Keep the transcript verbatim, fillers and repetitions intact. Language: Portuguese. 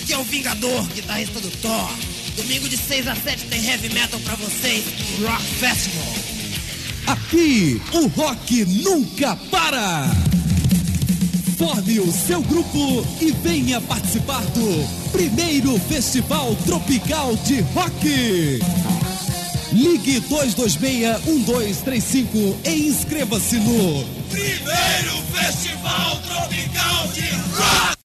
Aqui é o Vingador, guitarrista do Thor. Domingo de seis a sete tem heavy metal pra vocês no Rock Festival. Aqui o rock nunca para. Forme o seu grupo e venha participar do primeiro Festival Tropical de Rock. Ligue dois dois seis, um dois três cinco e inscreva-se no Primeiro Festival Tropical de Rock.